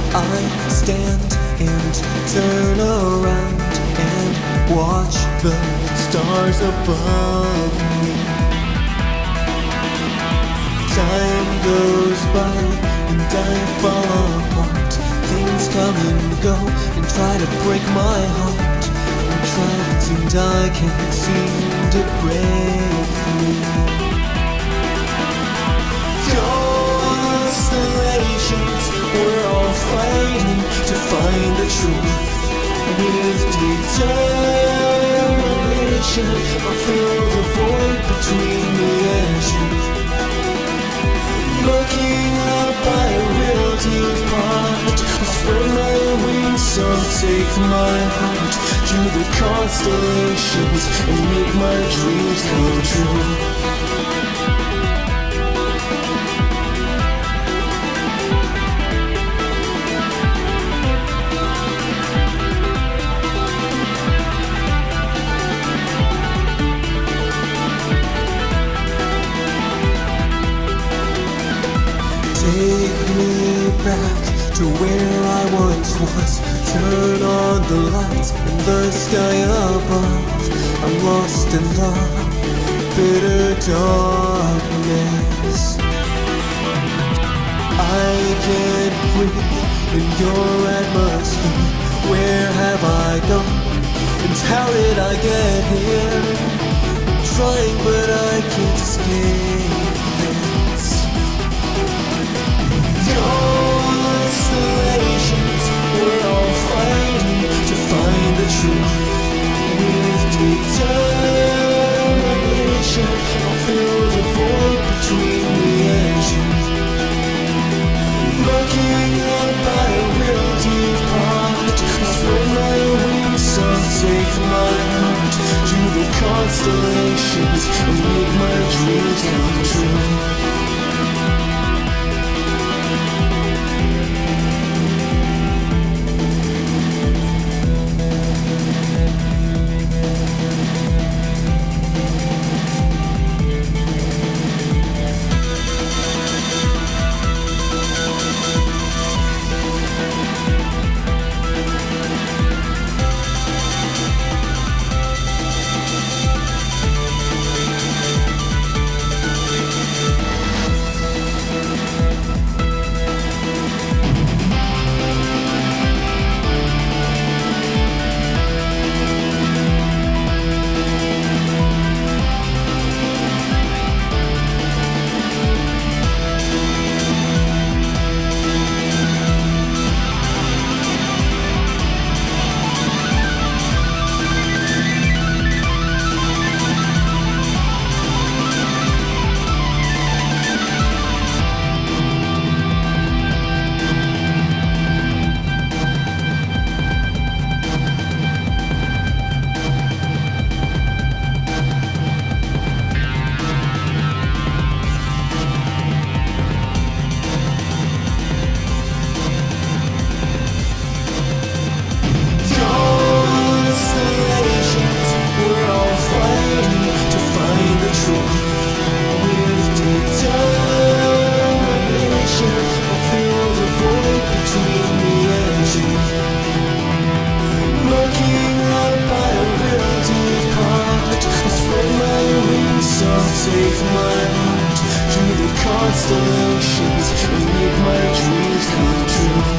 I stand and turn around and watch the stars above me. Time goes by and I fall apart. Things come and go and try to break my heart. I'm trapped and I can't seem to break free. Constellations, we're all fighting to find the truth. With determination, I'll fill the void between me and you. Looking up by a real deep heart, I'll spread my wings, so take my heart to the constellations and make my dreams come true. Take me back to where I once was. Turn on the lights in the sky above. I'm lost in the bitter darkness. I can't breathe in your atmosphere. Where have I gone? And how did I get here? I'm trying but I can't escape this. Constellations, we're all fighting to find the truth. With determination, I'll fill the void between me and you. Looking up by a real deep heart, I'll spread my wings, so take my heart to the constellations and make my dreams come true. Take my heart to the constellations and make my dreams come true.